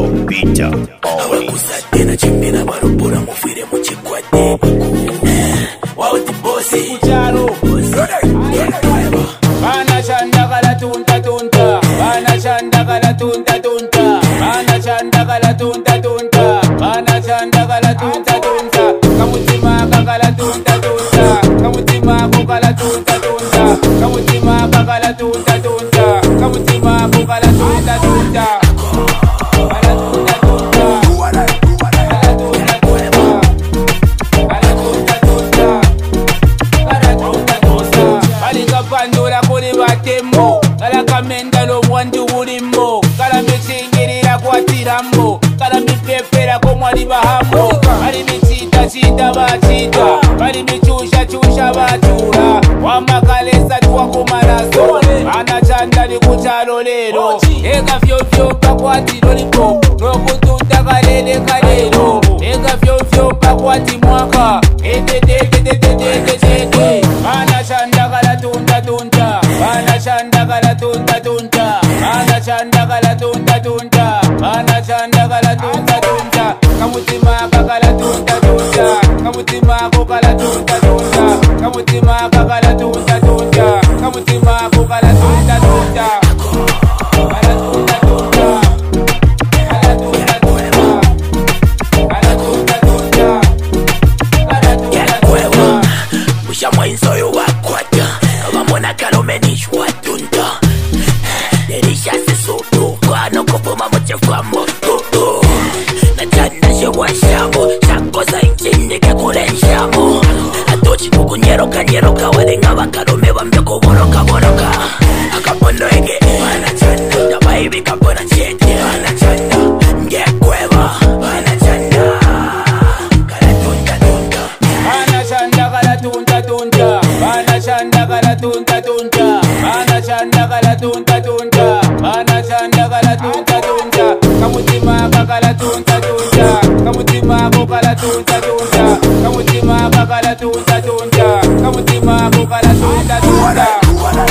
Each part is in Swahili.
Peter awakusatena chimena barobora mufire muchikwate wauti bosi kucharo bana chanda kala tunta tunta bana chanda kala tunta tunta bana chanda kala tunta tunta bana chanda kala tunta tunta kamutima kakala tunta tunta kamutima kokala tunta tunta kamutima kakala tunta tunta kamutima kokala tunta tunta. Kala kamenda lo mwandu ulimbo kala mechingirira kwa tirambo kala mipepera ko mwali bahambo bali michita chita bachita bali michusha chusha bachura wamakalesa twa kumaraso ana chanda ni kuchalo lero ega fyo fyo pakwati lolipo nokutunta kalele kalero ega fyo fyo pakwati mwaka ana chanda kala tunta tunta ana chanda kala tunta tunta ana chanda kala tunta tunta ana chanda kala tunta tunta kamutima kakala tunta tunta kamutima kokala tunta tunta kamutima kakala tunta tunta kamutima kokala tunta tunta. Mwenzoyo wakwata kama kalomenishwa tunta derisha sesutu kwano kopoma mochefamo na chanda shewashamo shakoza inchindike kulenshamo atochi kukunyeroka nyeroka walenga bakalome bambeko boroka boroka akapondo ege wana chanda dabaibi kapona chete wana chanda ngekweba wana chanda kala tunta tunta wana chanda kala tunta tunta wana chanda kala tunta tunta wana chanda kala tunta tunta wana chanda kala tunta tunta kamutima kakala tunta tunta kamutima kokala tunta tunta kamutima kakala tunta tunta kamutima kokala tunta tunta.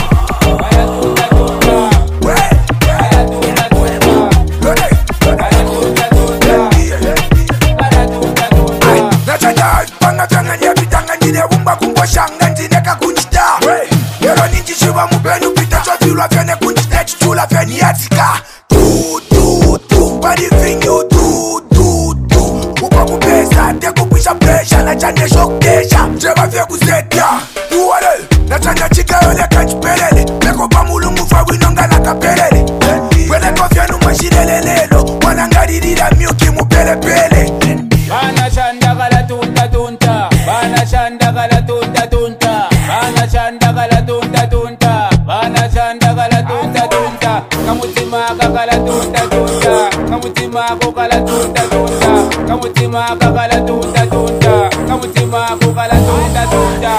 Shanga ndineka kunjita Yero ninjishiwa mubenu pita chotilwa fene kunjita chichula fene yatika Tu Body thing you do Upa kupesa Teku pisha pressure Na chane shokesha Jeba vye kuzeta Uwale Na chanya chika yole kanchipelele Meko pamulu mufa winonga na kapelele Wele kofya numa shirelelelo Wanangaririra miuki mupelepele Bana chanda kala tunta tunta Bana chanda kala tunta tunta Bana chanda kala tunta tunta Bana chanda kala tunta tunta kamutima kakala tunta tunta kamutima kokala tunta tunta kamutima kakala tunta tunta kamutima kokala tunta tunta.